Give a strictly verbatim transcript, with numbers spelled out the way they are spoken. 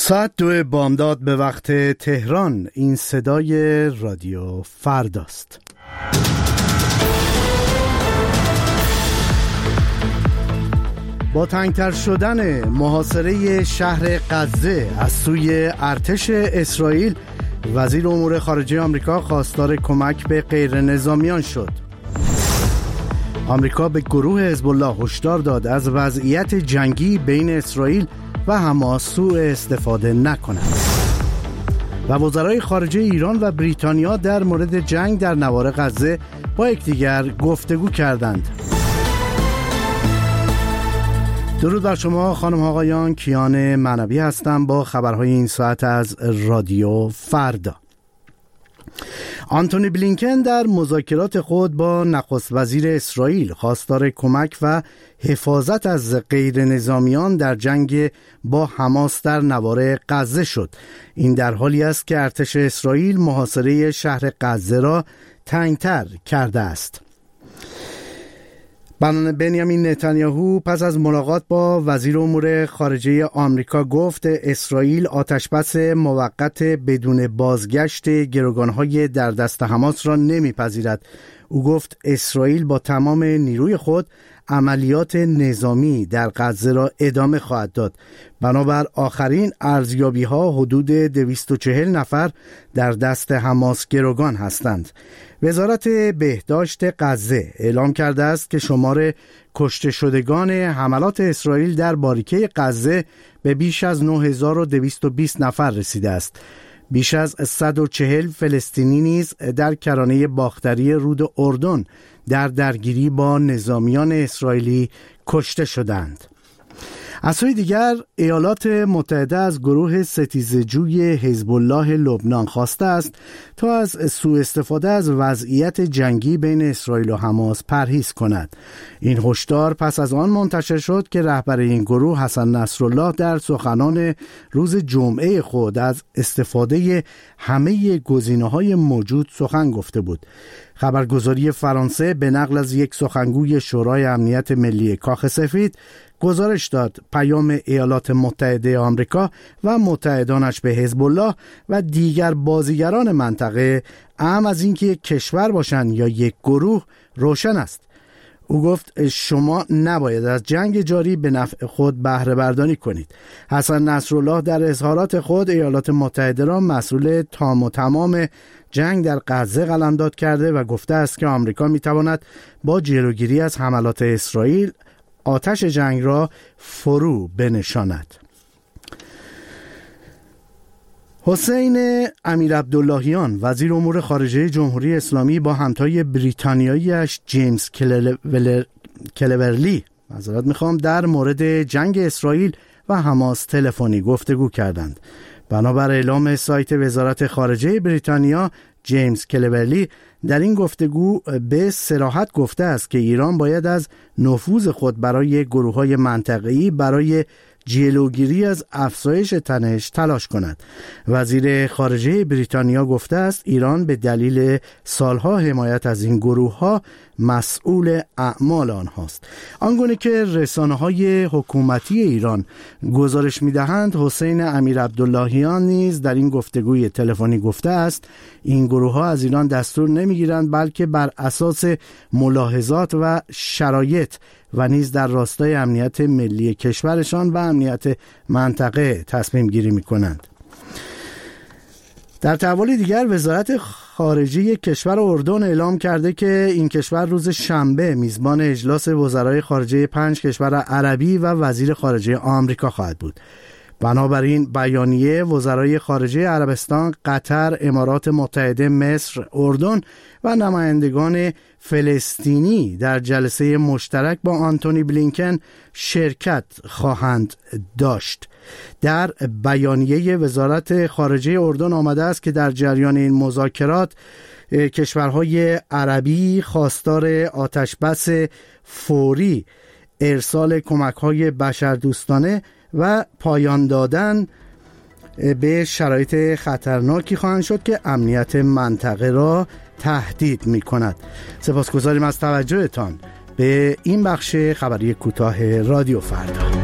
ساعت دو بامداد به وقت تهران. این صدای رادیو فرداست. با تنگتر شدن محاصره شهر غزه از سوی ارتش اسرائیل، وزیر امور خارجه آمریکا خواستار کمک به غیر نظامیان شد. آمریکا به گروه حزب الله هشدار داد از وضعیت جنگی بین اسرائیل و حماس سوء استفاده نکنند. و وزرای خارجه ایران و بریتانیا در مورد جنگ در نوار غزه با یکدیگر گفتگو کردند. درود بر شما خانم ها آقایان، کیان معنوی هستم با خبرهای این ساعت از رادیو فردا. آنتونی بلینکن در مذاکرات خود با نخست وزیر اسرائیل خواستار کمک و حفاظت از غیر نظامیان در جنگ با حماس در نوار غزه شد. این در حالی است که ارتش اسرائیل محاصره شهر غزه را تنگتر کرده است. بنیامین نتانیاهو پس از ملاقات با وزیر امور خارجه آمریکا گفت اسرائیل آتشبس موقت بدون بازگشت گروگانهای در دست حماس را نمیپذیرد. او گفت اسرائیل با تمام نیروی خود عملیات نظامی در غزه را ادامه خواهد داد. بنابر آخرین ارزیابی‌ها حدود دویست و چهل نفر در دست حماس گروگان هستند. وزارت بهداشت غزه اعلام کرده است که شمار کشته شدگان حملات اسرائیل در باریکه غزه به بیش از نه هزار و دویست و بیست نفر رسیده است. بیش از صد و چهل فلسطینی نیز در کرانه باختری رود اردن در درگیری با نظامیان اسرائیلی کشته شدند. از سوی دیگر ایالات متحده از گروه ستیزجوی حزب الله لبنان خواسته است تا از سوء استفاده از وضعیت جنگی بین اسرائیل و حماس پرهیز کند. این هشدار پس از آن منتشر شد که رهبر این گروه حسن نصرالله در سخنان روز جمعه خود از استفاده همه گزینه‌های موجود سخن گفته بود. خبرگزاری فرانسه به نقل از یک سخنگوی شورای امنیت ملی کاخ سفید گزارش داد پیام ایالات متحده آمریکا و متحدانش به حزب الله و دیگر بازیگران منطقه، اهم از اینکه یک کشور باشند یا یک گروه، روشن است. او گفت شما نباید از جنگ جاری به نفع خود بهره برداری کنید. حسن نصرالله در اظهارات خود ایالات متحده را مسئول تام و تمام جنگ در غزه قلمداد کرده و گفته است که آمریکا میتواند با جلوگیری از حملات اسرائیل آتش جنگ را فرو بنشاند. حسین امیرعبداللهیان وزیر امور خارجه جمهوری اسلامی با همتای بریتانیایی‌اش جیمز کلورلی معذرت میخوام در مورد جنگ اسرائیل و حماس تلفنی گفتگو کردند. بنابر اعلام سایت وزارت خارجه بریتانیا، جیمز کلورلی در این گفتگو به صراحت گفته است که ایران باید از نفوذ خود برای گروه‌های منطقه‌ای برای جلوگیری از افزایش تنش تلاش کند. وزیر خارجه بریتانیا گفته است ایران به دلیل سالها حمایت از این گروه‌ها مسئول اعمال آنهاست. آنگونه که رسانه‌های حکومتی ایران گزارش می‌دهند، حسین امیرعبداللهیان نیز در این گفتگوی تلفنی گفته است این گروه‌ها از ایران دستور نمی‌گیرند بلکه بر اساس ملاحظات و شرایط و نیز در راستای امنیت ملی کشورشان و امنیت منطقه تصمیم گیری می کنند. در تحولی دیگر وزارت خارجه کشور اردن اعلام کرده که این کشور روز شنبه میزبان اجلاس وزرای خارجه پنج کشور عربی و وزیر خارجه آمریکا خواهد بود. بنابراین بیانیه وزرای خارجه عربستان، قطر، امارات متحده، مصر، اردن و نمایندگان فلسطینی در جلسه مشترک با آنتونی بلینکن شرکت خواهند داشت. در بیانیه وزارت خارجه اردن آمده است که در جریان این مذاکرات کشورهای عربی خواستار آتشبس فوری، ارسال کمک‌های بشردوستانه و پایان دادن به شرایط خطرناکی خواهند شد که امنیت منطقه را تهدید می کند. سپاسگزاریم از توجهتان به این بخش خبری کوتاه رادیو فردا.